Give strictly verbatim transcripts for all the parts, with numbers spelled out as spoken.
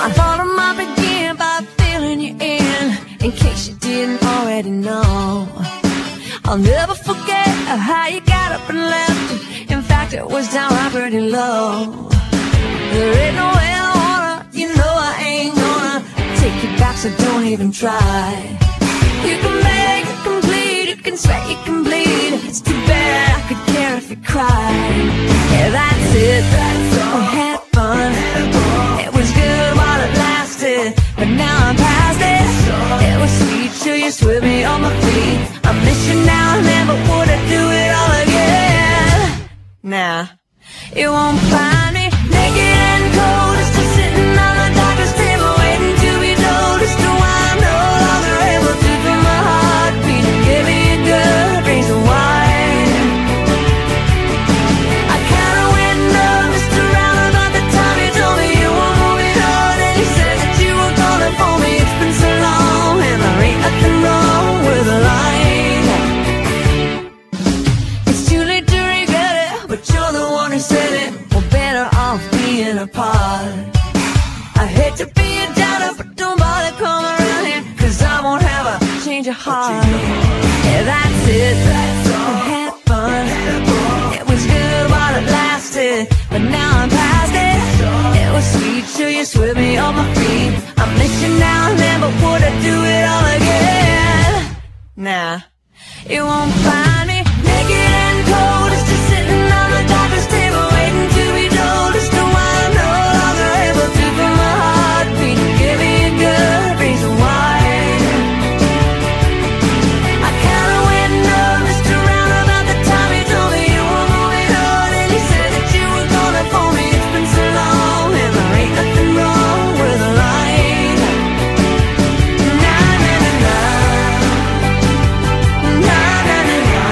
I thought I might begin by filling you in, in case you didn't already know. I'll never forget how you got up and left. In fact, it was downright pretty low. There ain't no way I wanna, you know I ain't gonna take you back, so don't even try. You can beg, you can plead, you can sweat, you can bleed. It's too bad I could care if you cried. Yeah, that's it, that's all. We had fun, it was good while it lasted, but now I'm past it. It was sweet, sure you swept me on my feet. I miss you now and then, but would I do it all again? Nah, you won't find me naked and cold, still sitting on the doctor's table, waiting to be told as to why I'm no longer able to feel my heartbeat. Give me a good reason why. I kinda went numb just around about the time you told me you were moving on, and you said that you were calling for me. It's been so long, and there ain't nothing wrong with a line. It's too late to regret it, but you're the one who said it. We're better off being apart. I hate to be a downer, but don't bother coming around here, cause I won't have a change of heart. Yeah, that's it, that's all. We had fun, it was good while it lasted, but now I'm past it. It was sweet, sure you swept me on my feet. I miss you now and then, but would I do it all again? Nah, you won't find me naked and cold, just sitting on the doctor's table, waiting to be told as to why I'm no longer able to feel my heartbeat. Give me a good reason why. I kinda went numb just around about the time you told me you were moving on, and you said that you were calling for me. It's been so long, and there ain't nothing wrong with a line. Na na na na, na na na na,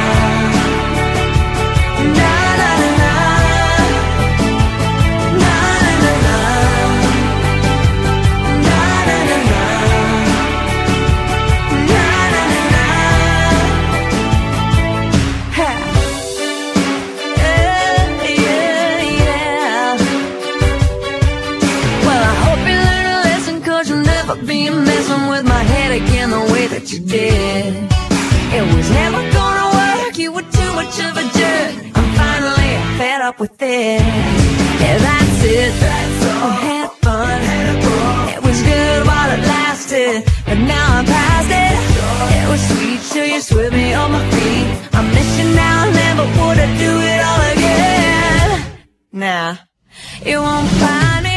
na na na na, na na na na, na na na na, na na na na. Ha. Yeah, yeah, yeah. Well, I hope you learn a lesson, cause you'll never be messing with my head again the way that you did. It was never gonna work, you were too much of a jerk. I'm finally fed up with it. Yeah, that's it, that's all. We had fun, it was good while it lasted, but now I'm past it. It was sweet, sure you swept me on my feet. I miss you now and then, but would I do it all again? Nah, you won't find me